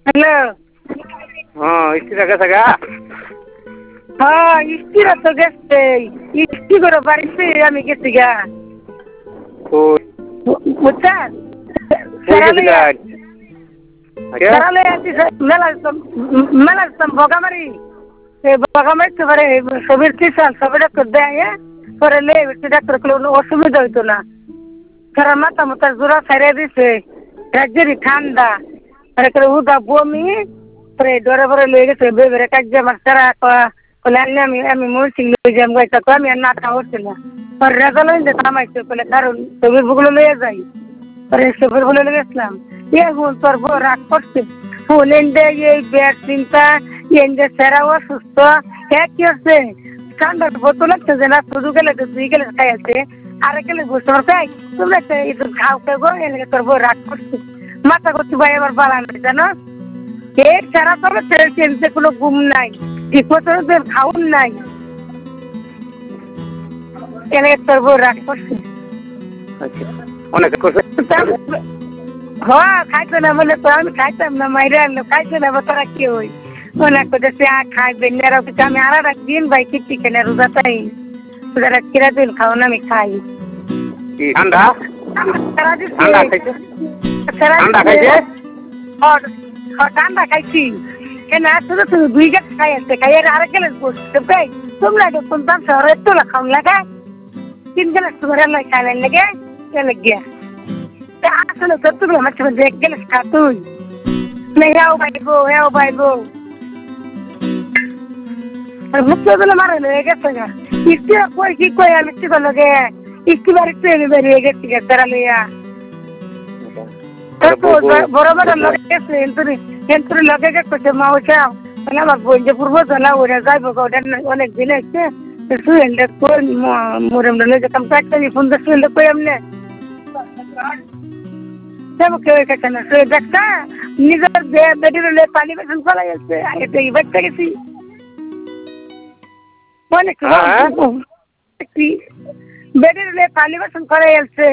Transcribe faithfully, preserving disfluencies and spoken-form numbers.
Hello. হ্যাঁ স্ত্রীটা গেছে গা? হ্যাঁ স্ত্রীরা তো গেছে, স্ত্রী করে বাড়িতে আমি গেছি গা। কই বুঝছেন? কই গেছিলেন? আচ্ছা মেলা মেলা বগামারি বগামারি পরে সবির কিষান সবই ডাক্তার দেয় পরে লে ডাক্তার কোনো অসুবিধা হইতো না। সারা মাথা মাথা জোড়া ছাড়িয়ে দিছে, রাজ্যেরই ঠান্ডা আর একটা উদা বমি পরে ডরে পরে লয়ে গেছে বেবেরে কাজে আমার সারা বলে আনলে আমি আমি মরছি লয়ে যাম গাইতা তো আমি আর নাটা হচ্ছে না পরে রেজাল্ট হইতে থামাইছে বলে কারণ ছবির বুগুলো লয়ে যাই পরে ছবির বলে গেছিলাম এখন তোর বউ রাগ করছে ফুলেন দে এই ব্যাট চিন্তা এনজে সেরা অসুস্থ হ্যাঁ কি হচ্ছে ঠান্ডার বোতল লাগছে যে না শুধু গেলে তো দুই গেলে খাই আছে আর গেলে বুঝতে পারছাই তোমরা একটু খাও খাবো এনে তোর বউ রাগ করছে মাথা করছি ভাই আবার বালা নাই জানো পেট সারা তবে চেনতে কোনো ঘুম নাই ঠিক মতো খাউন নাই এনে তোর বউ রাগ করছে আচ্ছা অনেক করছে হ্যাঁ খাইতো না বলে তো আমি খাইতাম না মাইরে আনলো খাইতো না তোরা কি হই অনেক করতেছে আ খাইবেন না কিছু আমি আর একদিন ভাই কিচ্ছি কেন রোজা তাই রোজা কিরা দিন খাও না আমি খাই ঠান্ডা ঠান্ডা খাইছে ঠান্ডা খাইছে ঠান্ডা খাইছি কেন শুধু তুমি দুই গাছ খাই আছে খাই আর আরেক গেলে বসতে পাই তোমরা কোন দাম শহরে তোলা খাও লাগা তিন গেলে তোমার নয় খাইলেন লেগে চলে গিয়া আসলে সত্যগুলো আমার সঙ্গে দেখ গেলে খা তুই হেও বাইবো হেও বাইবো মুখে বলে মারে হয়ে গেছে গা ইস্তি কই কি কই আমি ইস্তি করলো গে ইস্তি বাড়িতে আমি বেরিয়ে গেছি গে তারা লইয়া বড় বড় লগে গেছে এন্তরি এন্তরি লগে গেছে মা ওটা মানে আমার বোন যে পূর্ব জানা ওরা যাইবো ওটা অনেক দিন হচ্ছে সুয়েন্ডে কই মোরেম লগে যেতাম একটা ফোন দিয়ে সুয়েন্ডে কই এমনি सब केव कहते हैं सो देखता निजर बे बेटी ले पानी में संसाला जाते आगे तो ये बच्चा कैसी कौन है बेटी ले पानी में संसाला जाते